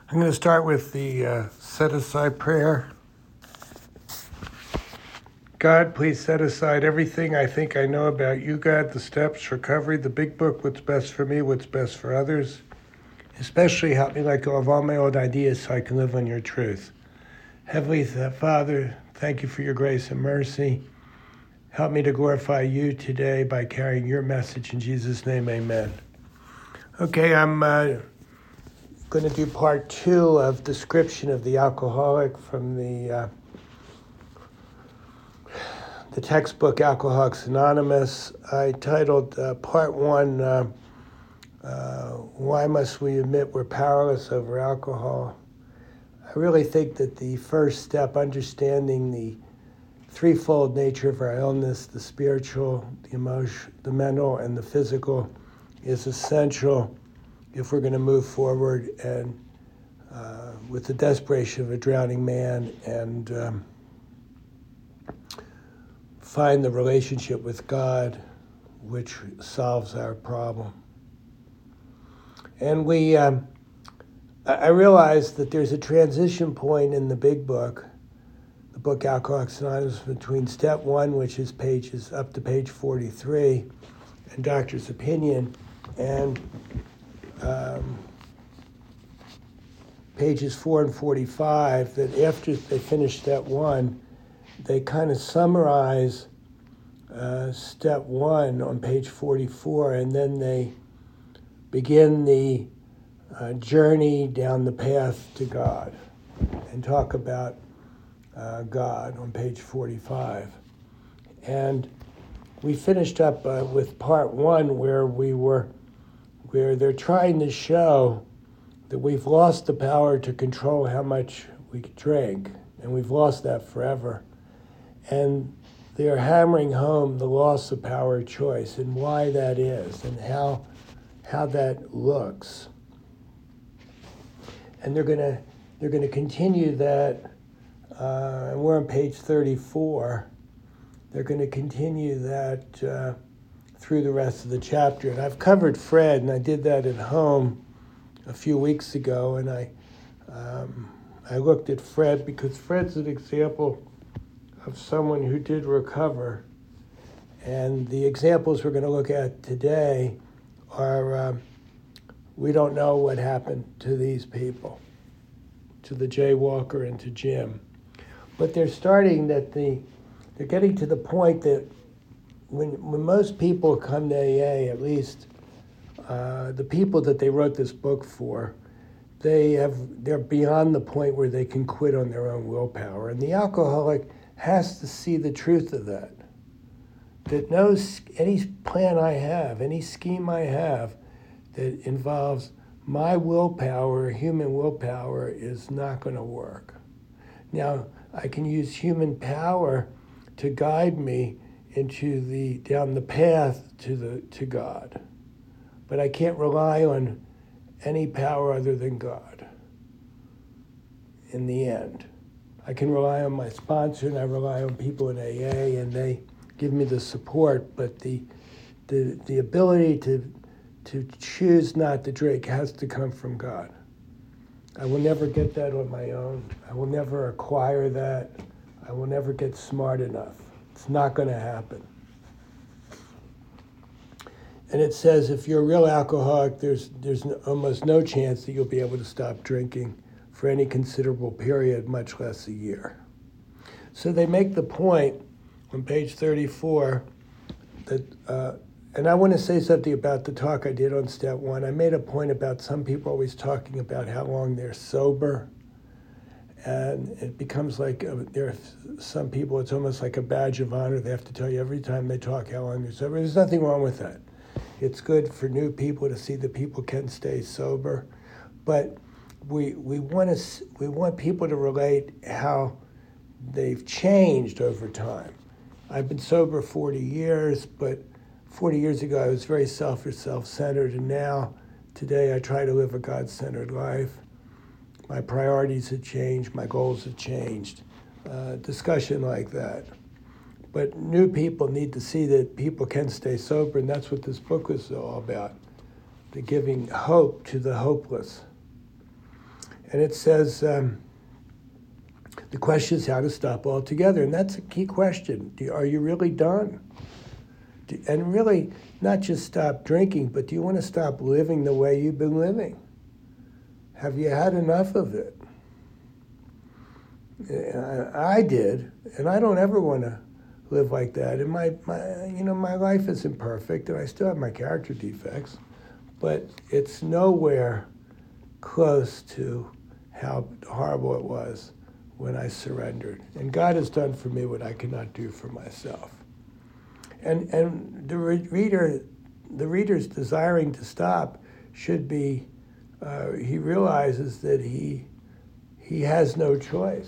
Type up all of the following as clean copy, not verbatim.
I'm going to start with the set-aside prayer. God, please set aside everything I think I know about you, God, the steps, recovery, the big book, what's best for me, what's best for others. Especially help me let go of all my old ideas so I can live on your truth. Heavenly Father, thank you for your grace and mercy. Help me to glorify you today by carrying your message. In Jesus' name, amen. Okay, I'm going to do part 2 of description of the alcoholic from the textbook Alcoholics Anonymous. I titled part 1, Why Must We Admit We're Powerless Over Alcohol? I really think that the first step, understanding the threefold nature of our illness, the spiritual, the emotional, the mental, and the physical, is essential if we're going to move forward and with the desperation of a drowning man and find the relationship with God, which solves our problem. And I realized that there's a transition point in the big book, the book Alcoholics Anonymous, between step 1, which is pages up to page 43, and Doctor's Opinion, and pages 4 and 45, that after they finish step 1, they kind of summarize step 1 on page 44, and then they begin the journey down the path to God and talk about God on page 45. And we finished up with part 1 where they're trying to show that we've lost the power to control how much we drink, and we've lost that forever. And they're hammering home the loss of power of choice and why that is and how that looks. And they're going to continue that, and we're on page 34. They're going to continue that through the rest of the chapter. And I've covered Fred, and I did that at home a few weeks ago, and I looked at Fred because Fred's an example of someone who did recover. And the examples we're going to look at today are, we don't know what happened to these people, to the jaywalker and to Jim. But they're getting to the point that when most people come to AA, at least the people that they wrote this book for, they're beyond the point where they can quit on their own willpower. And the alcoholic has to see the truth of that knows any plan I have, any scheme I have that involves my willpower, human willpower, is not going to work. Now, I can use human power to guide me down the path to God, but I can't rely on any power other than God in the end. I can rely on my sponsor, and I rely on people in AA, and they give me the support, but the ability to choose not to drink has to come from God. I will never get that on my own. I will never acquire that. I will never get smart enough. It's not going to happen. And it says if you're a real alcoholic, there's almost no chance that you'll be able to stop drinking for any considerable period, much less a year. So they make the point on page 34 that, and I want to say something about the talk I did on step 1. I made a point about some people always talking about how long they're sober. And it becomes like, there are some people, it's almost like a badge of honor. They have to tell you every time they talk how long they're sober. There's nothing wrong with that. It's good for new people to see that people can stay sober. But we want people to relate how they've changed over time. I've been sober 40 years, but 40 years ago I was very selfish, self-centered, and now, today, I try to live a God-centered life. My priorities have changed, my goals have changed, discussion like that. But new people need to see that people can stay sober, and that's what this book is all about, the giving hope to the hopeless. And it says, the question is how to stop altogether. And that's a key question. Are you really done? And really, not just stop drinking, but do you want to stop living the way you've been living? Have you had enough of it? I did, and I don't ever want to live like that. And my life isn't perfect, and I still have my character defects, but it's nowhere close to how horrible it was when I surrendered. And God has done for me what I cannot do for myself. And the reader's desiring to stop should be, he realizes that he has no choice.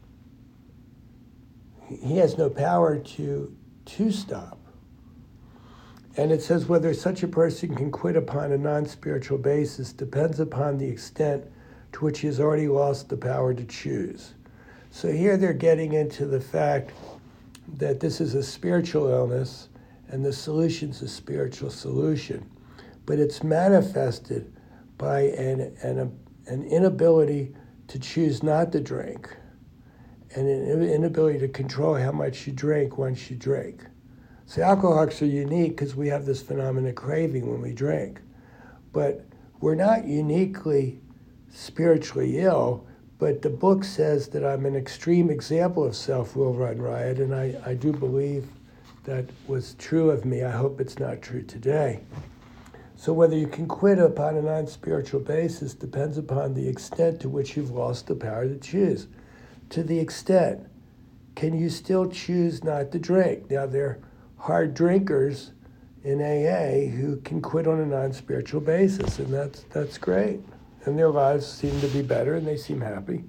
He has no power to stop. And it says whether such a person can quit upon a non-spiritual basis depends upon the extent to which he has already lost the power to choose. So here they're getting into the fact that this is a spiritual illness and the solution's a spiritual solution. But it's manifested by an inability to choose not to drink, and an inability to control how much you drink once you drink. So alcoholics are unique because we have this phenomenon of craving when we drink. But we're not uniquely spiritually ill, but the book says that I'm an extreme example of self-will run riot, and I do believe that was true of me. I hope it's not true today. So whether you can quit upon a non-spiritual basis depends upon the extent to which you've lost the power to choose. To the extent, can you still choose not to drink? Now, there are hard drinkers in AA who can quit on a non-spiritual basis, and that's great. And their lives seem to be better, and they seem happy.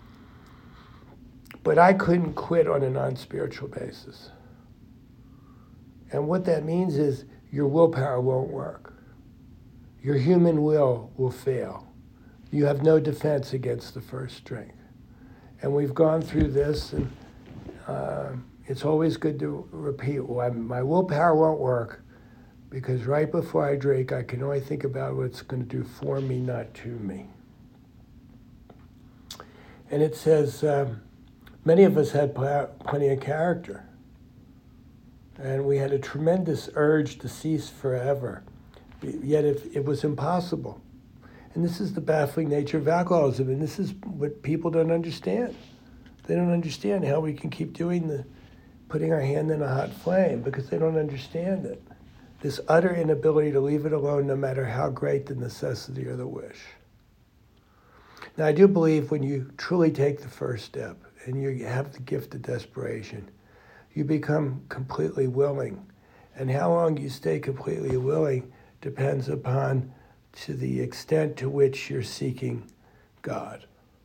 But I couldn't quit on a non-spiritual basis. And what that means is your willpower won't work. Your human will fail. You have no defense against the first drink. And we've gone through this, and it's always good to repeat, my willpower won't work because right before I drink, I can only think about what it's going to do for me, not to me. And it says, many of us had plenty of character, and we had a tremendous urge to cease forever, yet it was impossible. And this is the baffling nature of alcoholism, and this is what people don't understand. They don't understand how we can keep putting our hand in a hot flame, because they don't understand it. This utter inability to leave it alone no matter how great the necessity or the wish. Now, I do believe when you truly take the first step and you have the gift of desperation, you become completely willing. And how long you stay completely willing depends upon to the extent to which you're seeking God.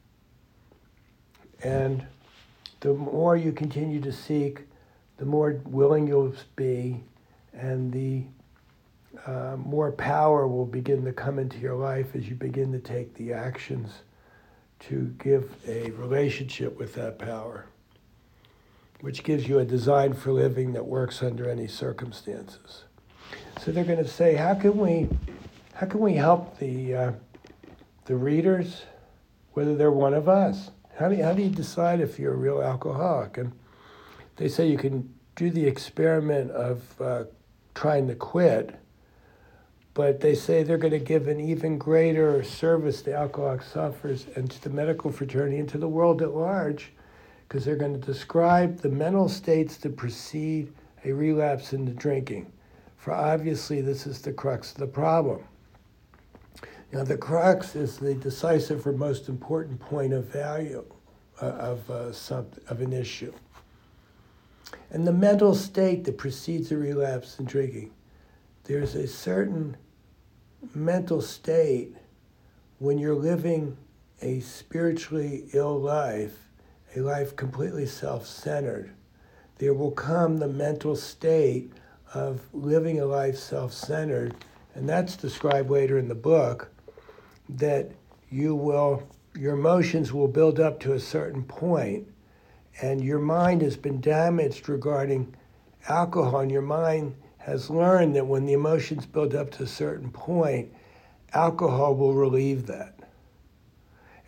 And the more you continue to seek, the more willing you'll be, and the more power will begin to come into your life as you begin to take the actions to give a relationship with that power, which gives you a design for living that works under any circumstances. So they're going to say, how can we help the readers, whether they're one of us? How do you decide if you're a real alcoholic? And they say you can do the experiment of trying to quit, but they say they're going to give an even greater service to alcoholic sufferers and to the medical fraternity and to the world at large, because they're going to describe the mental states that precede a relapse into drinking. For obviously this is the crux of the problem. Now, the crux is the decisive or most important point of value of an issue. And the mental state that precedes a relapse in drinking, there's a certain mental state when you're living a spiritually ill life, a life completely self-centered. There will come the mental state of living a life self-centered, and that's described later in the book, that your emotions will build up to a certain point, and your mind has been damaged regarding alcohol, and your mind has learned that when the emotions build up to a certain point, alcohol will relieve that.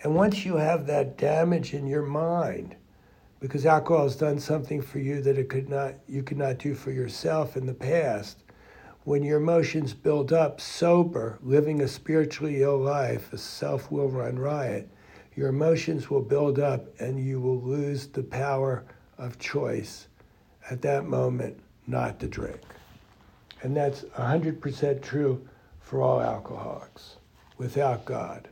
And once you have that damage in your mind, because alcohol has done something for you that you could not do for yourself in the past, when your emotions build up sober, living a spiritually ill life, a self will run riot, your emotions will build up and you will lose the power of choice at that moment not to drink. And that's 100% true for all alcoholics without God.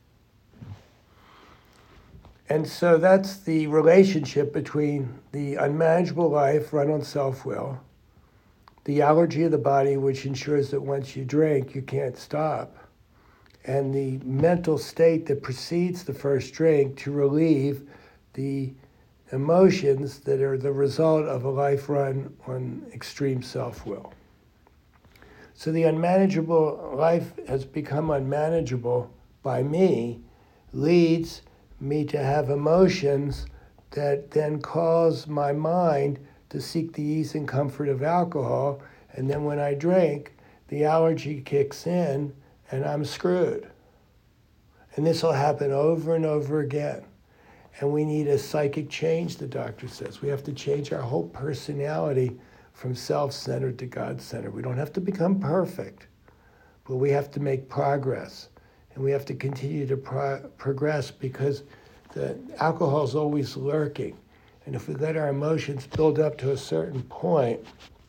And so that's the relationship between the unmanageable life run on self-will, the allergy of the body, which ensures that once you drink, you can't stop, and the mental state that precedes the first drink to relieve the emotions that are the result of a life run on extreme self-will. So the unmanageable life has become unmanageable by me, leads me to have emotions that then cause my mind to seek the ease and comfort of alcohol. And then when I drink, the allergy kicks in and I'm screwed. And this will happen over and over again. And we need a psychic change, the doctor says. We have to change our whole personality from self-centered to God-centered. We don't have to become perfect, but we have to make progress. And we have to continue to progress because the alcohol is always lurking. And if we let our emotions build up to a certain point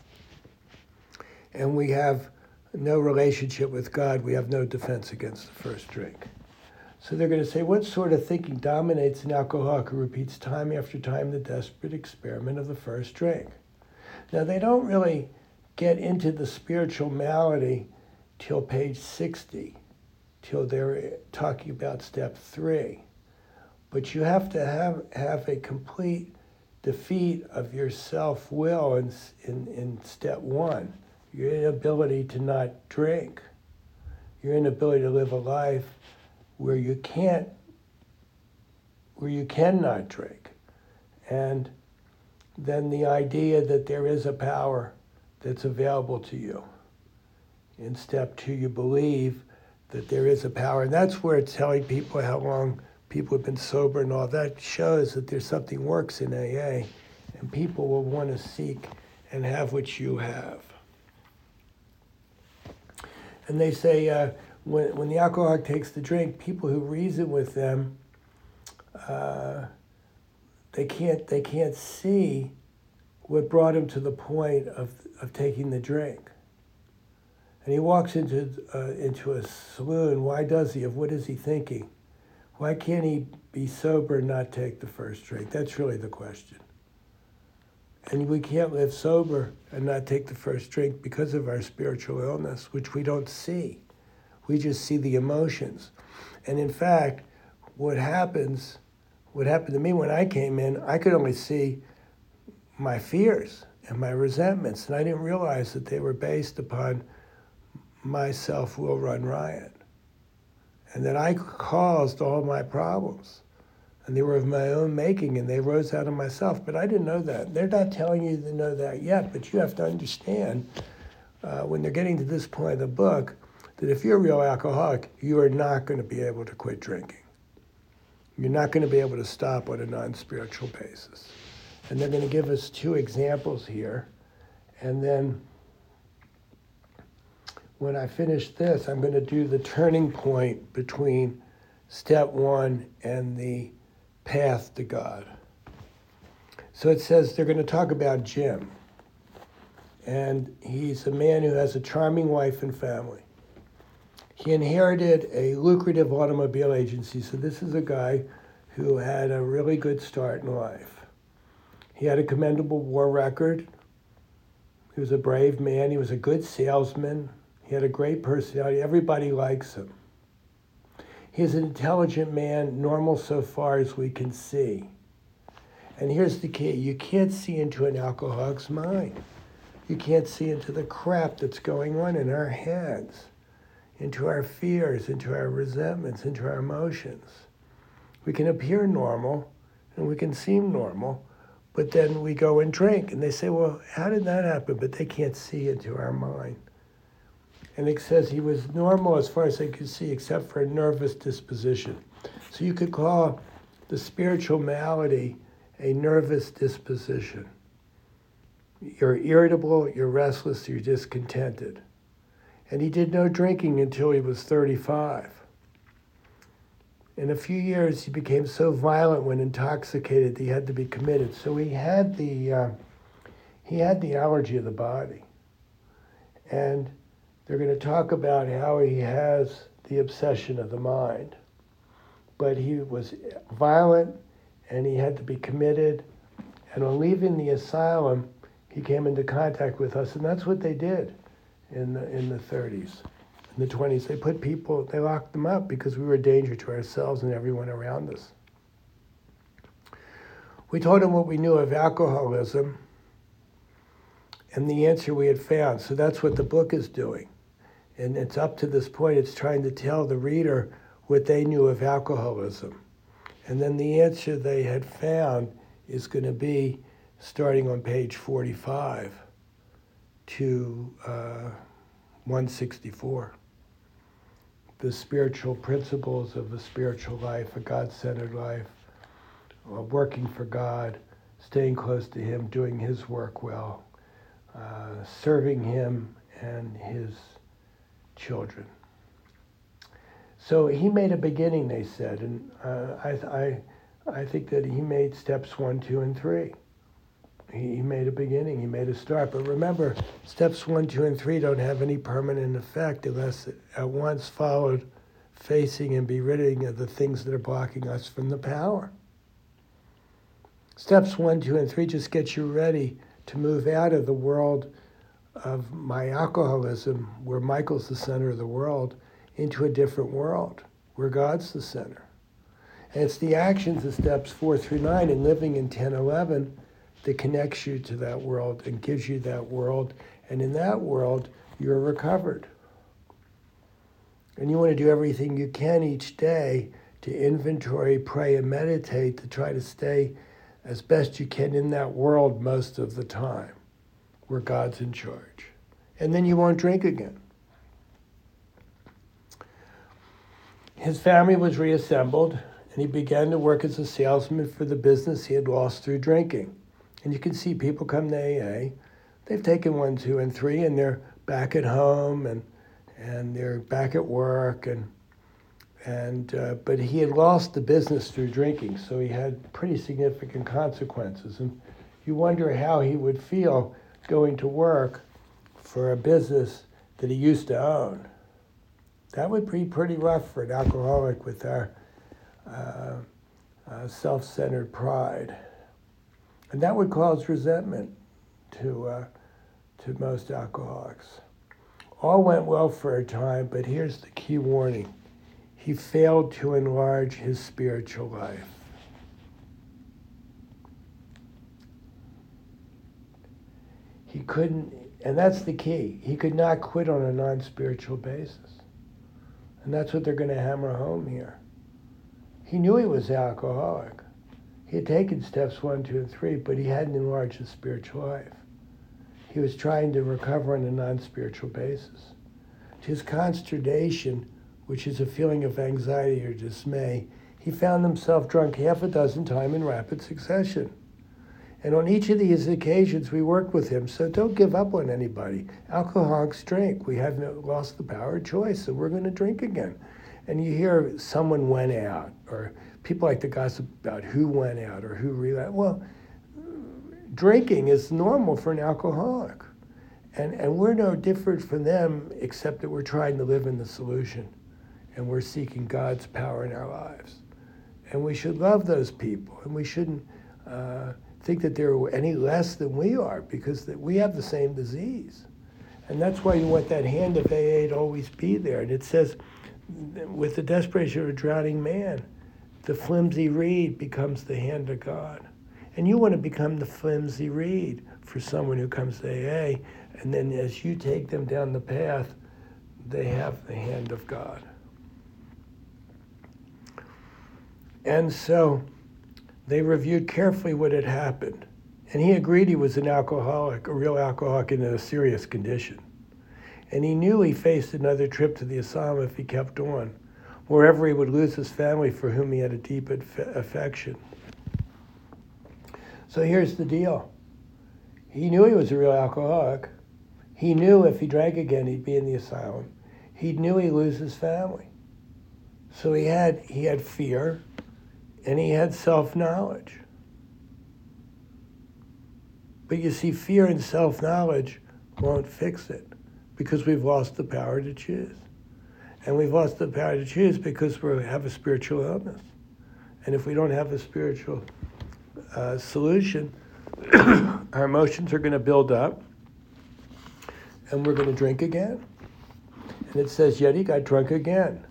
and we have no relationship with God, we have no defense against the first drink. So they're going to say, what sort of thinking dominates an alcoholic who repeats time after time the desperate experiment of the first drink? Now, they don't really get into the spiritual malady till page 60, till they're talking about step 3. But you have to have a complete defeat of your self-will in step 1. Your inability to not drink. Your inability to live a life where you cannot drink. And then the idea that there is a power that's available to you. In step 2, you believe that there is a power. And that's where it's telling people how long people have been sober and all that shows that there's something works in AA. And people will want to seek and have what you have. And they say when the alcoholic takes the drink, people who reason with them, they can't see what brought him to the point of taking the drink. And he walks into a saloon. Why does he? Of what is he thinking? Why can't he be sober and not take the first drink? That's really the question. And we can't live sober and not take the first drink because of our spiritual illness, which we don't see. We just see the emotions. And in fact, what happened to me when I came in, I could only see my fears and my resentments, and I didn't realize that they were based upon my self-will run riot, and that I caused all my problems. And they were of my own making, and they rose out of myself. But I didn't know that. They're not telling you to know that yet, but you have to understand when they're getting to this point of the book that if you're a real alcoholic, you are not going to be able to quit drinking. You're not going to be able to stop on a non-spiritual basis. And they're going to give us 2 examples here. And then when I finish this, I'm going to do the turning point between step 1 and the path to God. So it says they're going to talk about Jim. And he's a man who has a charming wife and family. He inherited a lucrative automobile agency, so this is a guy who had a really good start in life. He had a commendable war record. He was a brave man. He was a good salesman. He had a great personality. Everybody likes him. He's an intelligent man, normal so far as we can see. And here's the key. You can't see into an alcoholic's mind. You can't see into the crap that's going on in our heads, into our fears, into our resentments, into our emotions. We can appear normal and we can seem normal, but then we go and drink. And they say, well, how did that happen? But they can't see into our mind. And it says he was normal as far as they could see, except for a nervous disposition. So you could call the spiritual malady a nervous disposition. You're irritable, you're restless, you're discontented. And he did no drinking until he was 35. In a few years, he became so violent when intoxicated that he had to be committed. So he had the allergy of the body. And they're going to talk about how he has the obsession of the mind. But he was violent, and he had to be committed. And on leaving the asylum, he came into contact with us, and that's what they did in the 30s. In the 20s, they locked them up because we were a danger to ourselves and everyone around us. We told him what we knew of alcoholism and the answer we had found. So that's what the book is doing. And it's up to this point, it's trying to tell the reader what they knew of alcoholism. And then the answer they had found is going to be starting on page 45 to 164. The spiritual principles of a spiritual life, a God-centered life, working for God, staying close to Him, doing His work well, serving Him and His children. So he made a beginning, they said, and I think that he made steps 1, 2, and 3. He made a beginning, he made a start. But remember, steps 1, 2, and 3 don't have any permanent effect unless at once followed facing and be ridding of the things that are blocking us from the power. Steps 1, 2, and 3 just get you ready to move out of the world of my alcoholism, where Michael's the center of the world, into a different world, where God's the center. And it's the actions of steps 4 through 9 and living in 10, 11 that connects you to that world and gives you that world. And in that world, you're recovered. And you want to do everything you can each day to inventory, pray, and meditate to try to stay as best you can in that world most of the time, where God's in charge. And then you won't drink again. His family was reassembled, and he began to work as a salesman for the business he had lost through drinking. And you can see people come to AA. They've taken 1, 2, and 3, and they're back at home, and they're back at work, but he had lost the business through drinking, so he had pretty significant consequences. And you wonder how he would feel going to work for a business that he used to own. That would be pretty rough for an alcoholic with our self-centered pride. And that would cause resentment to most alcoholics. All went well for a time, but here's the key warning. He failed to enlarge his spiritual life. He couldn't, and that's the key. He could not quit on a non-spiritual basis. And that's what they're going to hammer home here. He knew he was alcoholic. He had taken steps 1, 2, and 3, but he hadn't enlarged his spiritual life. He was trying to recover on a non-spiritual basis. To his consternation, which is a feeling of anxiety or dismay, he found himself drunk 6 times in rapid succession. And on each of these occasions, we worked with him. So don't give up on anybody. Alcoholics drink. We have lost the power of choice, so we're going to drink again. And you hear someone went out, or people like to gossip about who went out or who relapsed. Well, drinking is normal for an alcoholic. And we're no different from them, except that we're trying to live in the solution. And we're seeking God's power in our lives. And we should love those people. And we shouldn't think that they're any less than we are, because we have the same disease. And that's why you want that hand of AA to always be there. And it says, with the desperation of a drowning man, the flimsy reed becomes the hand of God. And you want to become the flimsy reed for someone who comes to AA. And then as you take them down the path, they have the hand of God. And so they reviewed carefully what had happened. And he agreed he was an alcoholic, a real alcoholic in a serious condition. And he knew he faced another trip to the asylum if he kept on. wherever he would lose his family for whom he had a deep affection. So here's the deal. He knew he was a real alcoholic. He knew if he drank again, he'd be in the asylum. He knew he'd lose his family. So he had fear, and he had self-knowledge. But you see, fear and self-knowledge won't fix it because we've lost the power to choose. And we've lost the power to choose because we have a spiritual illness. And if we don't have a spiritual solution, our emotions are going to build up, and we're going to drink again. And it says, yet he got drunk again.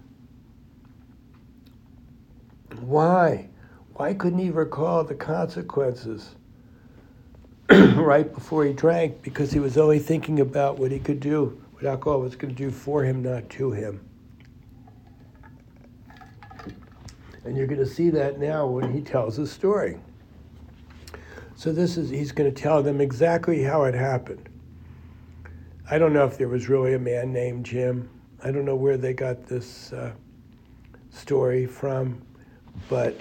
Why? Why couldn't he recall the consequences right before he drank? Because he was only thinking about what he could do, what alcohol was going to do for him, not to him. And you're going to see that now when he tells his story. So he's going to tell them exactly how it happened. I don't know if there was really a man named Jim. I don't know where they got this story from, but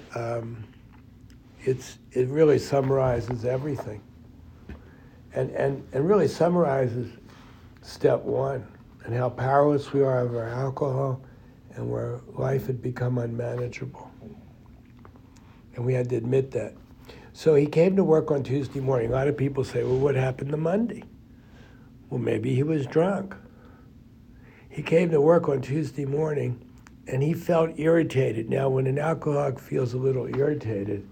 it really summarizes everything, and really summarizes step one and how powerless we are over alcohol, and where life had become unmanageable, and we had to admit that. So he came to work on Tuesday morning. A lot of people say, well, what happened to Monday? Well, maybe he was drunk. He came to work on Tuesday morning, and he felt irritated. Now, when an alcoholic feels a little irritated,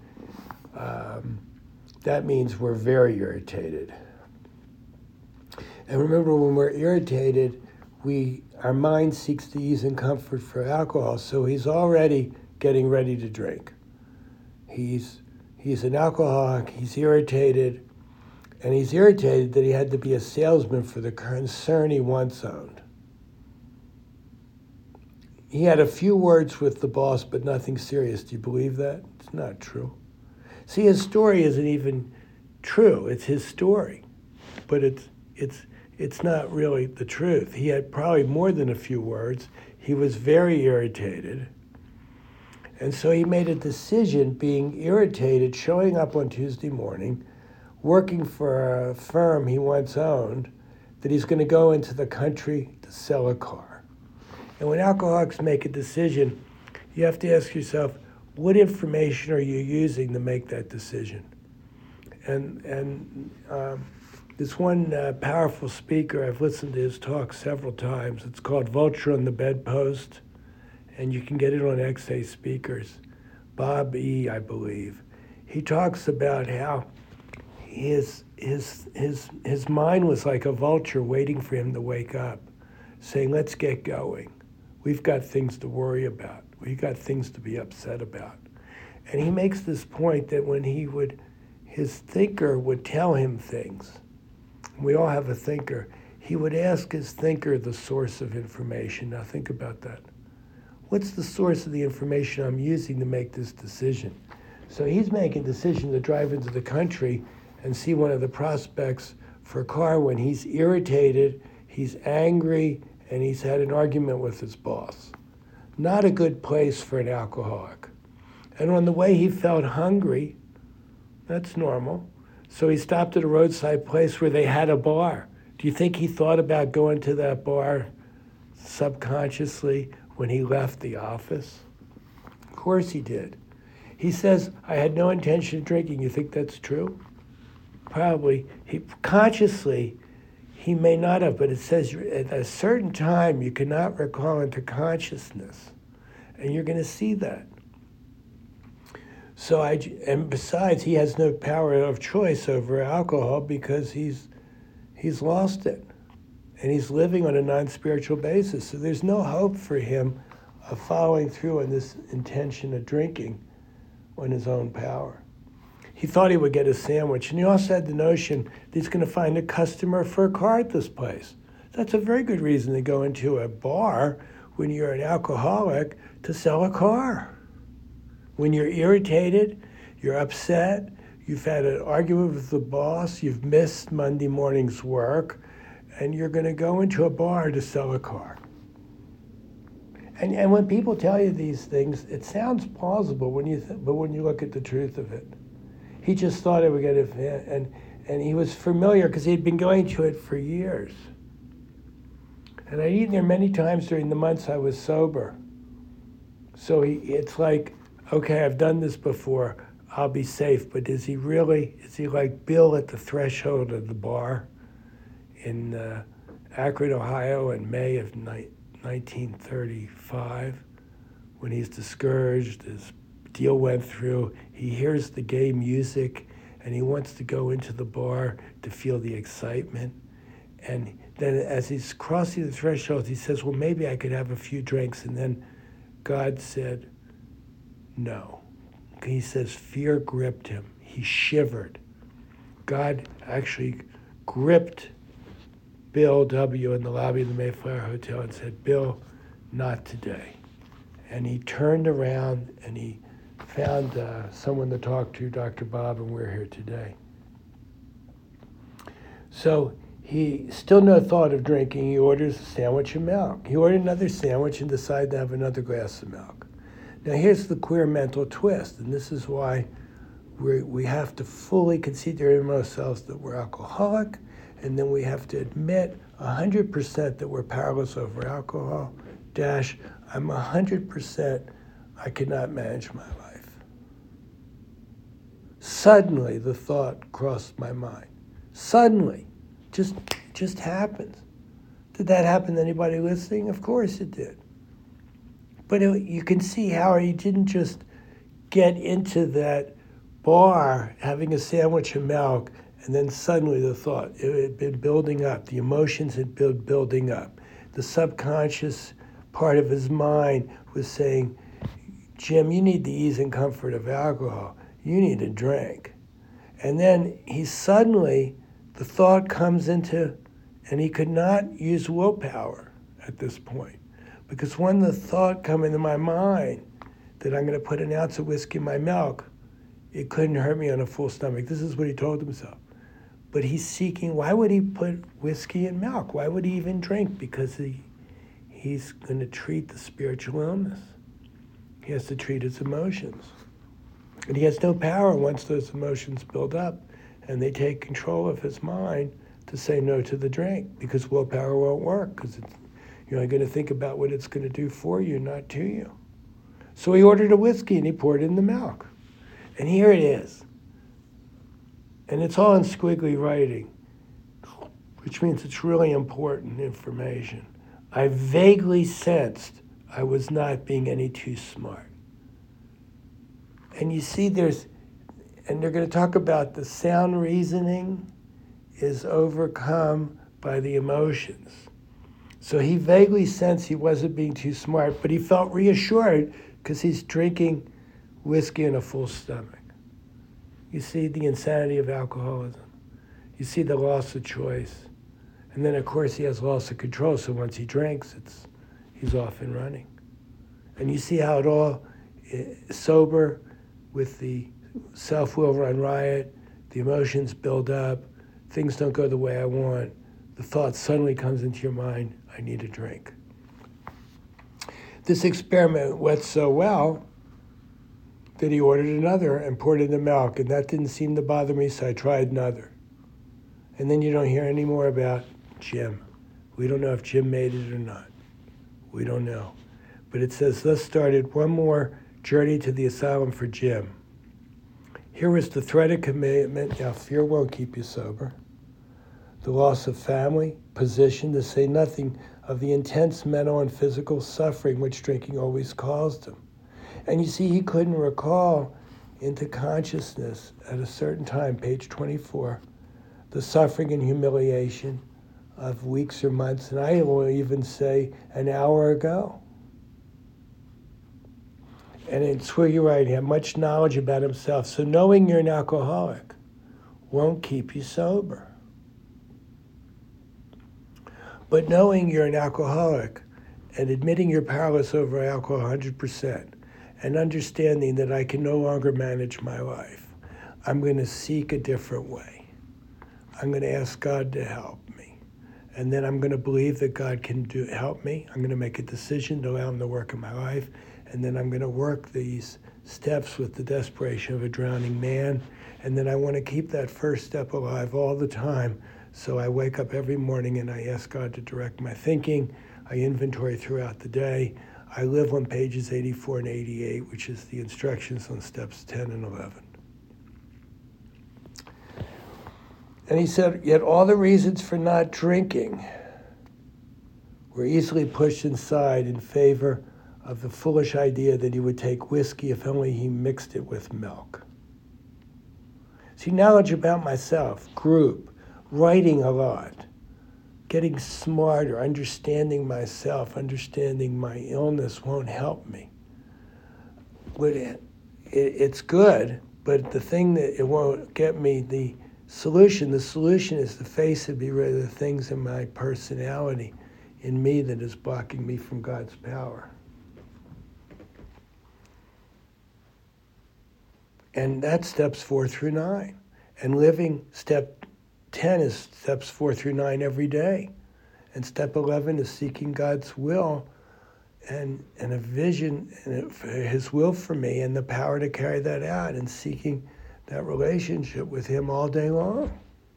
that means we're very irritated. And remember, when we're irritated, our mind seeks the ease and comfort for alcohol, so he's already getting ready to drink. He's an alcoholic, he's irritated, and he's irritated that he had to be a salesman for the concern he once owned. He had a few words with the boss, but nothing serious. Do you believe that? It's not true. See, his story isn't even true. It's his story, but it's not really the truth. He had probably more than a few words. He was very irritated. And so he made a decision, being irritated, showing up on Tuesday morning, working for a firm he once owned, that he's going to go into the country to sell a car. And when alcoholics make a decision, you have to ask yourself, what information are you using to make that decision? And this one powerful speaker, I've listened to his talk several times. It's called Vulture on the Bedpost, and you can get it on XA Speakers. Bob E., I believe. He talks about how his mind was like a vulture waiting for him to wake up, saying, let's get going. We've got things to worry about. We've got things to be upset about. And he makes this point that when his thinker would tell him things, we all have a thinker, he would ask his thinker the source of information. Now think about that. What's the source of the information I'm using to make this decision? So he's making a decision to drive into the country and see one of the prospects for a car when he's irritated, he's angry, and he's had an argument with his boss. Not a good place for an alcoholic. And on the way he felt hungry. That's normal. So he stopped at a roadside place where they had a bar. Do you think he thought about going to that bar subconsciously when he left the office? Of course he did. He says, I had no intention of drinking. You think that's true? Probably. Consciously, he may not have, but it says at a certain time you cannot recall into consciousness. And you're going to see that. So and besides, he has no power of choice over alcohol because he's lost it. And he's living on a non-spiritual basis. So there's no hope for him of following through on this intention of drinking on his own power. He thought he would get a sandwich. And he also had the notion that he's going to find a customer for a car at this place. That's a very good reason to go into a bar when you're an alcoholic to sell a car. When you're irritated, you're upset, you've had an argument with the boss, you've missed Monday morning's work, and you're going to go into a bar to sell a car. And when people tell you these things, it sounds plausible but when you look at the truth of it. He just thought it would get it, and he was familiar because he'd been going to it for years. And I'd eaten there many times during the months I was sober. So it's like, okay, I've done this before, I'll be safe. But is he like Bill at the threshold of the bar in Akron, Ohio in May of 1935, when he's discouraged, his deal went through, he hears the gay music, and he wants to go into the bar to feel the excitement. And then as he's crossing the threshold, he says, well, maybe I could have a few drinks. And then God said, no. He says, fear gripped him. He shivered. God actually gripped Bill W. in the lobby of the Mayflower Hotel and said, Bill, not today. And he turned around and he found someone to talk to, Dr. Bob, and we're here today. So he still no thought of drinking. He orders a sandwich and milk. He ordered another sandwich and decided to have another glass of milk. Now here's the queer mental twist, and this is why we have to fully concede to ourselves that we're alcoholic, and then we have to admit 100% that we're powerless over alcohol, I'm 100%, I cannot manage my life. Suddenly the thought crossed my mind. Suddenly. Just happens. Did that happen to anybody listening? Of course it did. But you can see how he didn't just get into that bar having a sandwich and milk, and then suddenly the thought, it had been building up. The emotions had been building up. The subconscious part of his mind was saying, Jim, you need the ease and comfort of alcohol. You need a drink. And then the thought comes into, and he could not use willpower at this point. Because when the thought come into my mind that I'm going to put an ounce of whiskey in my milk, it couldn't hurt me on a full stomach. This is what he told himself. But he's seeking, why would he put whiskey in milk? Why would he even drink? Because he's going to treat the spiritual illness. He has to treat his emotions. And he has no power once those emotions build up and they take control of his mind to say no to the drink, because willpower won't work, because you're only going to think about what it's going to do for you, not to you. So he ordered a whiskey and he poured it in the milk. And here it is. And it's all in squiggly writing, which means it's really important information. I vaguely sensed I was not being any too smart. And you see and they're going to talk about the sound reasoning is overcome by the emotions. So he vaguely sensed he wasn't being too smart, but he felt reassured because he's drinking whiskey in a full stomach. You see the insanity of alcoholism. You see the loss of choice. And then, of course, he has loss of control, so once he drinks, he's off and running. And you see how it all, sober, with the self-will run riot, the emotions build up, things don't go the way I want, the thought suddenly comes into your mind, I need a drink. This experiment went so well that he ordered another and poured in the milk, and that didn't seem to bother me, so I tried another. And then you don't hear any more about Jim. We don't know if Jim made it or not. We don't know. But it says, thus started one more journey to the asylum for Jim. Here was the threat of commitment. Now, fear won't keep you sober. The loss of family, position, to say nothing of the intense mental and physical suffering which drinking always caused him. And you see, he couldn't recall into consciousness at a certain time, page 24, the suffering and humiliation of weeks or months, and I will even say an hour ago. And it's where you're right, he had much knowledge about himself. So knowing you're an alcoholic won't keep you sober. But knowing you're an alcoholic and admitting you're powerless over alcohol 100%, and understanding that I can no longer manage my life, I'm going to seek a different way. I'm going to ask God to help me. And then I'm going to believe that God can help me. I'm going to make a decision to allow him to work in my life. And then I'm going to work these steps with the desperation of a drowning man. And then I want to keep that first step alive all the time. So I wake up every morning and I ask God to direct my thinking. I inventory throughout the day. I live on pages 84 and 88, which is the instructions on steps 10 and 11. And he said, yet all the reasons for not drinking were easily pushed aside in favor of the foolish idea that he would take whiskey if only he mixed it with milk. See, knowledge about myself, group, writing a lot, getting smarter, understanding myself, understanding my illness won't help me. It's good, but the thing that it won't get me, the solution is to face and be rid of the things in my personality, in me, that is blocking me from God's power. And that's steps 4 through 9. And living step 10 is steps 4 through 9 every day. And step 11 is seeking God's will and a vision, and his will for me, and the power to carry that out, and seeking that relationship with him all day long.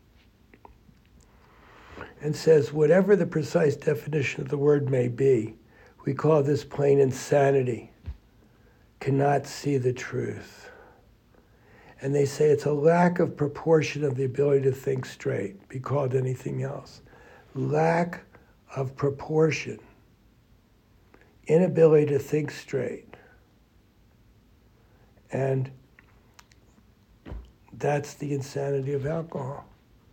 And says, whatever the precise definition of the word may be, we call this plain insanity, cannot see the truth. And they say it's a lack of proportion of the ability to think straight, be called anything else. Lack of proportion, inability to think straight. And that's the insanity of alcoholism.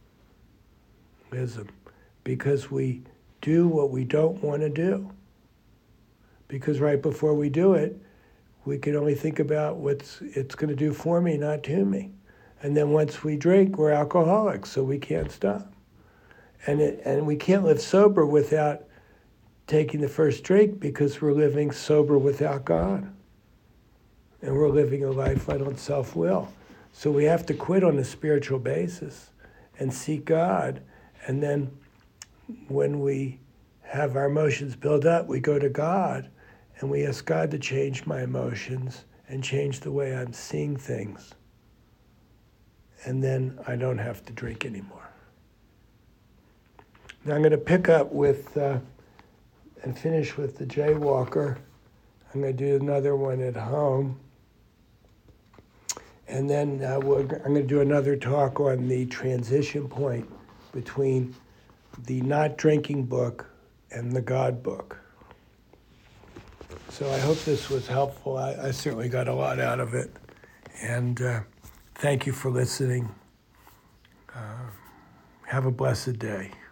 Because we do what we don't want to do. Because right before we do it, we can only think about what it's going to do for me, not to me. And then once we drink, we're alcoholics, so we can't stop. And we can't live sober without taking the first drink, because we're living sober without God. And we're living a life led on self-will. So we have to quit on a spiritual basis and seek God. And then when we have our emotions build up, we go to God and we ask God to change my emotions and change the way I'm seeing things. And then I don't have to drink anymore. Now I'm going to pick up with and finish with the Jaywalker. I'm going to do another one at home. And then I'm going to do another talk on the transition point between the not drinking book and the God book. So I hope this was helpful. I certainly got a lot out of it. And thank you for listening. Have a blessed day.